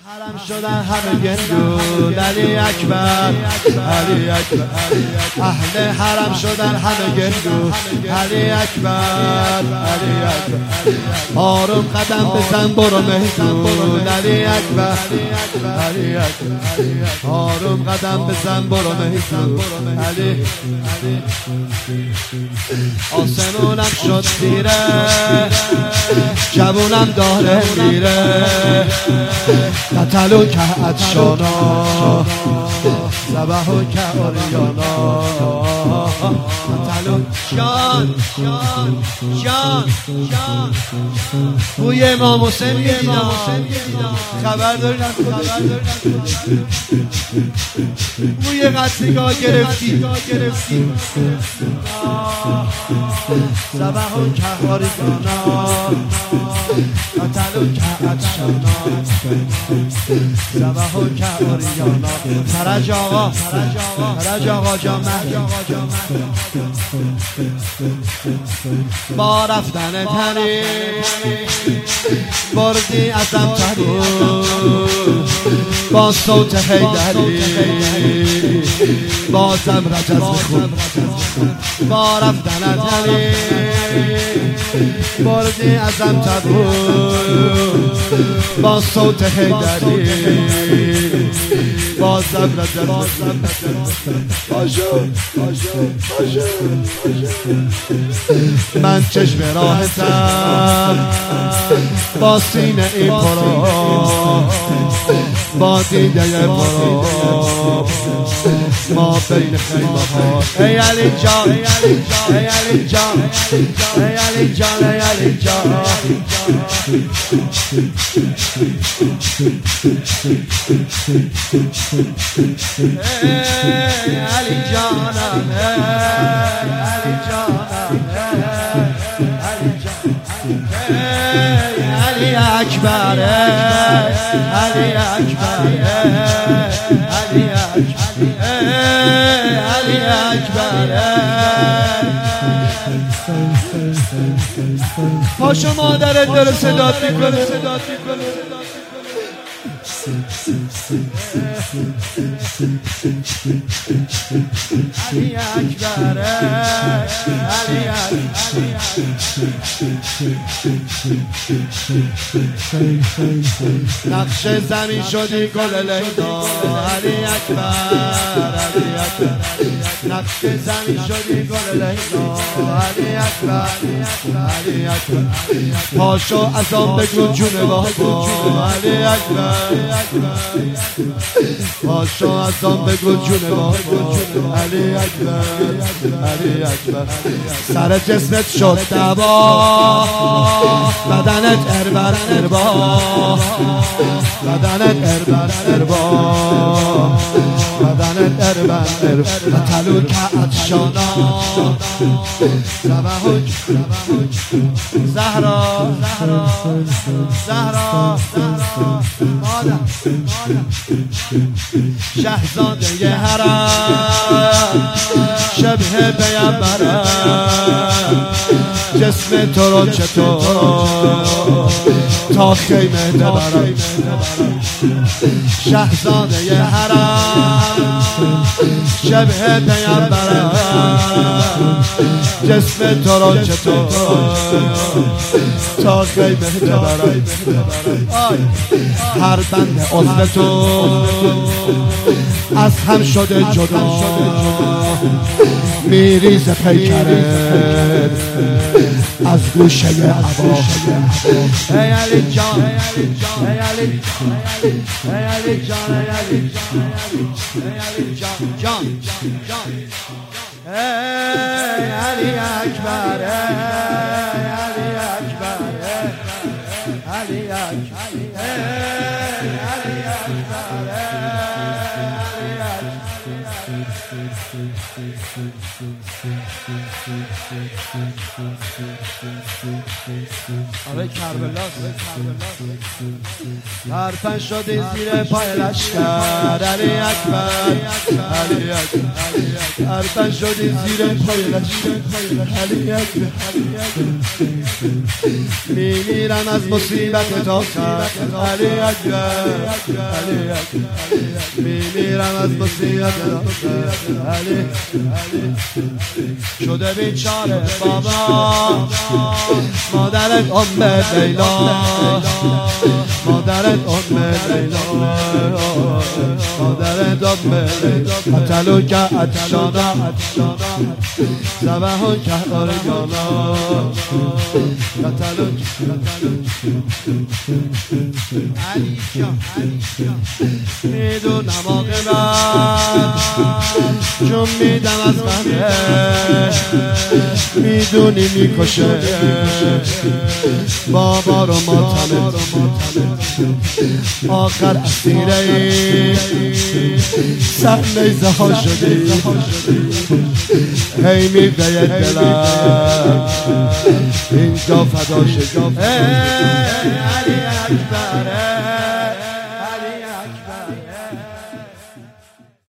حرم شدن همه گندون علی اکبر علی اکبر اهل حرم شدن همه گندون علی اکبر علی اکبر آروم قدم بزن برو مهدون علی اکبر علی اکبر آروم قدم بزن برو مهدون علی آسمونم شد تیره جوونم داره میره قتلو که عطشانا زبحو که اوریانا قتلو جان جان جان جان بوی امام حسین میدیدم خبر دارم بوی قتلگاه گرفتی زبحو که اوریانا قتلو که عطشانا زبحو که اوریانا فرج آقا جان با رفتن تنی بردی ازم تنی با صوت حیدری بازم رجز میخون با رفتن تنی بردی ازم تنی با صوت حیدری بازم رجز من چشم راحتم با سینه ای پرو با دیده پرو ما بین خیمه ها ای علی جان ای علی جان ای علی جان ای علی جان علی جانم علی جانم علی اکبر علی اکبر علی اکبر پاشو مادرت داره صدات میکنه علی اکبر علی نقش زمین شدی گل لیلا علی اکبر علی اکبر نقش زمین شدی گل لیلا علی اکبر علی اکبر پاشو از آن بگو جون بابا علی اکبر پاشو از آن بگو جون بابا علی اکبر علی اکبر سر جسمت شد دوا بدنت اربر بدنت اربر قتلو که عطشانا زهرا مادر شهزاده حرم شبه پیامبرم جسم تو رو چطور تا خیمه ببرم شهزاده حرم شبه پیامبرم جسم تو رو چطور تا خیمه ببرم هر بند عضو تو از هم شده جدا میریز پیکرت از گوشه عبا ای علی جان ای علی جان ای علی جان ای علی اکبر علی اکبر علی اکبر آره کربلا ترپن شدی زیر پای لشکر علی اکبر علی اکبر ترپن شدی زیر پای لشکر علی اکبر میمیرم از مصیبت تا علی اکبر علی اکبر میمیرم از مصیبت تا علی شده بیچاره بابا مادرت ام لیلا مادرت ام لیلا مادرت ام لیلا قتلو که عطشانا زبهون که آرگانا قتلو علی جان میدونم آقابت چون میدم از غمه میدونی میکشه بابا رو ماتمه آخر اسیره سر نیزه ها شدی هی میگه دلم اینجا فدا شد علی اکبر علی اکبر